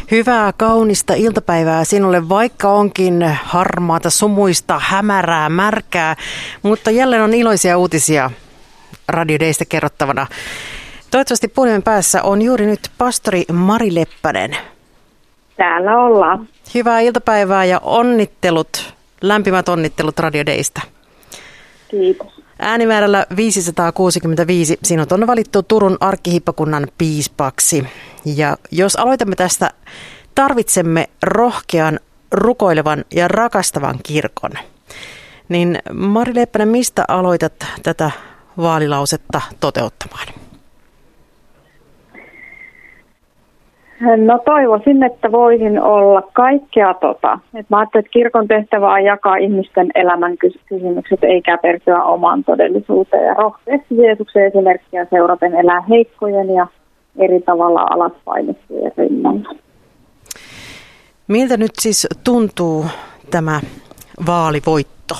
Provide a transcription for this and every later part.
Hyvää, kaunista iltapäivää sinulle, vaikka onkin harmaata, sumuista, hämärää, märkää, mutta jälleen on iloisia uutisia Radio Daystä kerrottavana. Toivottavasti puhelimen päässä on juuri nyt pastori Mari Leppänen. Täällä ollaan. Hyvää iltapäivää ja onnittelut, lämpimät onnittelut Radio Daystä. Kiitos. Äänimäärällä 565 sinut on valittu Turun arkkihiippakunnan piispaksi. Ja jos aloitamme tästä, tarvitsemme rohkean, rukoilevan ja rakastavan kirkon. Niin Mari Leppänen, mistä aloitat tätä vaalilausetta toteuttamaan? No toivoisin, että voisin olla kaikkea mä ajattelin, että kirkon tehtävä on jakaa ihmisten elämän kysymykset eikä käpertyä omaan todellisuuteen. Ja rohkeasti Jeesuksen esimerkkiä seuraten elää heikkojen ja eri tavalla alaspainettujen rinnalla. Miltä nyt siis tuntuu tämä vaalivoitto?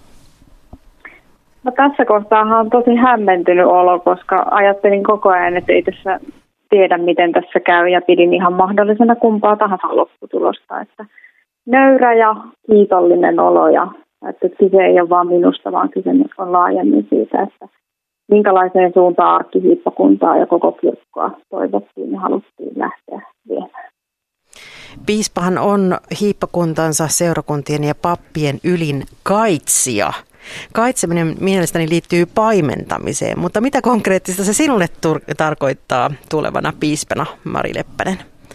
No tässä kohtaahan on tosi hämmentynyt olo, koska ajattelin koko ajan, että ei tässä tiedä, miten tässä käy, ja pidin ihan mahdollisena kumpaa tahansa lopputulosta. Että nöyrä ja kiitollinen olo, ja että kyse ei ole vain minusta, vaan kyse on laajemmin siitä, että minkälaiseen suuntaan arkkihiippakuntaa ja koko kirkkoa toivottiin ja haluttiin lähteä viemään. Piispahan on hiippakuntansa, seurakuntien ja pappien ylin kaitsija. Kaitseminen mielestäni liittyy paimentamiseen, mutta mitä konkreettista se sinulle tarkoittaa tulevana piispana, Mari Leppänen?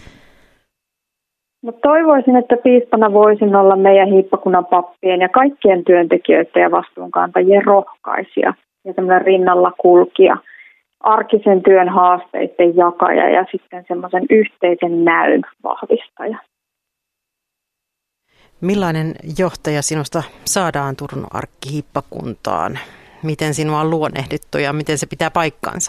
No toivoisin, että piispana voisin olla meidän hiippakunnan pappien ja kaikkien työntekijöiden ja vastuunkantajien rohkaisija ja semmoinen rinnalla kulkija, arkisen työn haasteiden jakaja ja sitten semmoisen yhteisen näyn vahvistaja. Millainen johtaja sinusta saadaan Turun arkkihiippakuntaan? Miten sinua on luonnehdittu ja miten se pitää paikkaansa?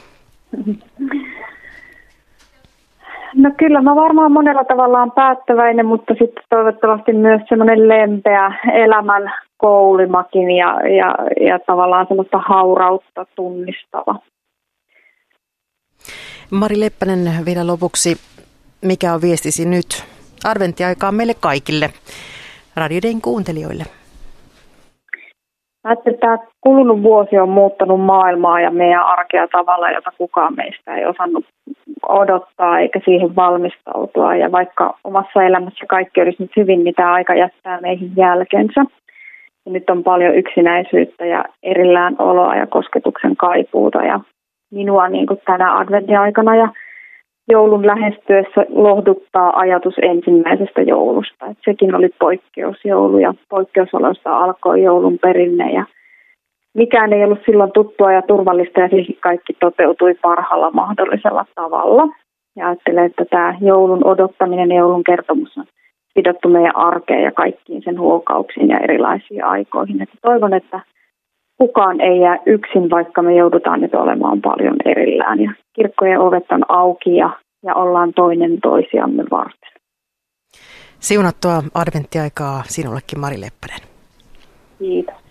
No kyllä mä varmaan monella tavallaan päättäväinen, mutta sitten toivottavasti myös semmoinen lempeä elämän koulimakin ja tavallaan semmoista haurautta tunnistava. Mari Leppänen, vielä lopuksi, mikä on viestisi nyt adventtiaikaa meille kaikille Radio Dayn kuuntelijoille? Tämä kulunut vuosi on muuttanut maailmaa ja meidän arkea tavalla, jota kukaan meistä ei osannut odottaa eikä siihen valmistautua. Ja vaikka omassa elämässä kaikki olisi nyt hyvin, niin tämä aika jättää meihin jälkensä. Ja nyt on paljon yksinäisyyttä ja erillään oloa ja kosketuksen kaipuuta. Ja minua niin kuin tänä adventtiaikana ja joulun lähestyessä lohduttaa ajatus ensimmäisestä joulusta. Et sekin oli poikkeusjoulu ja poikkeusoloista alkoi joulun perinne. Ja mikään ei ollut silloin tuttua ja turvallista ja siihen kaikki toteutui parhaalla mahdollisella tavalla. Ja ajattelen, että tämä joulun odottaminen ja joulun kertomus on sidottu meidän arkeen ja kaikkiin sen huokauksiin ja erilaisiin aikoihin. Et toivon, että kukaan ei jää yksin, vaikka me joudutaan nyt olemaan paljon erillään. Ja kirkkojen ovet on auki ja ollaan toinen toisiamme varten. Siunattua adventtiaikaa sinullekin, Mari Leppänen. Kiitos.